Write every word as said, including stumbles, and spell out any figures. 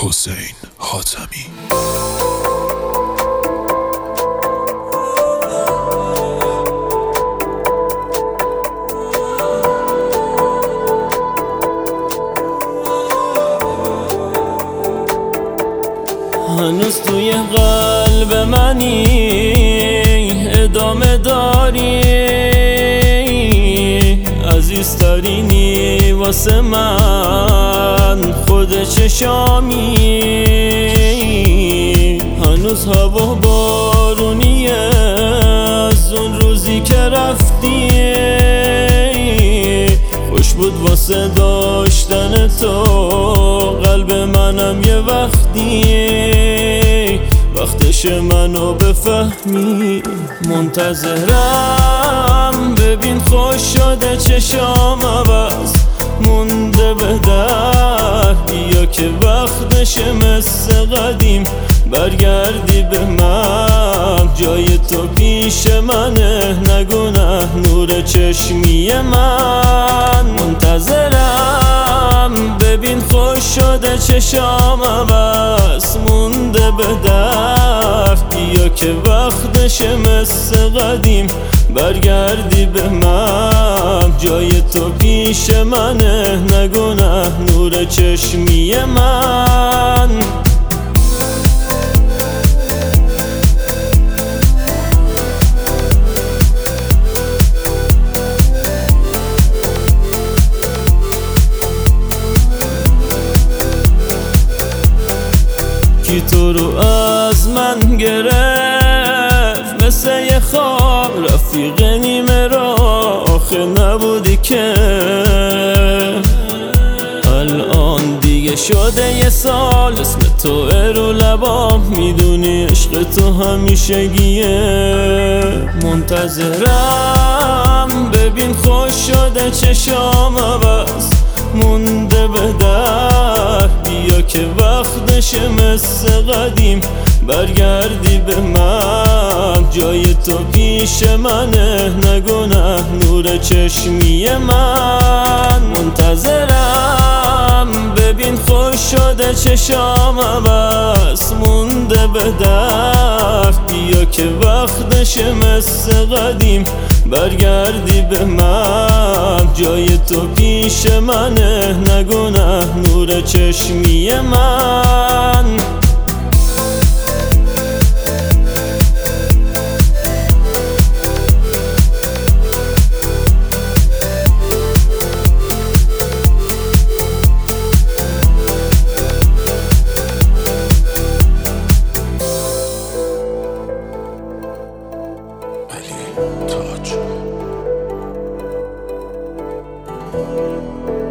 حسین حاتمی. هنوز توی قلب منی، ادامه داری، عزیزترینی واسه من، خود چشامی. هنوز هوا بارونیه از اون روزی که رفتی، خوش بود واسه داشتن تو قلب منم یه وقتی، وقتش منو بفهمی. منتظرم ببین خوش شده چشام عوض مونده به در، بیا که وقتش مثل قدیم برگردی به من. جای تو پیش منه نگونه نور چشمی من. منتظرم ببین خوش شده چشام عوض مونده به در، بیا که وقتش مثل قدیم برگردی به من. جای تو پیش منه نگونه نور چشمی من. کی تو رو از من گرفت مثل یه خواب، رفیق نیمه را آخه نبودی که. الان دیگه شده یه سال اسم تو رو لبام، میدونی عشق تو همیشگیه. منتظرم ببین خوش شده چشام عوض مونده به در، بیا که وقتش مثل قدیم برگردی به من. جای تو پیش منه نگونه نور چشمی من. منتظرم ببین خوش شده چشام عوض مونده به در، بیا که وقتش مثل قدیم برگردی به من. جای تو پیش منه نگونه نور چشمی من. علی تاج.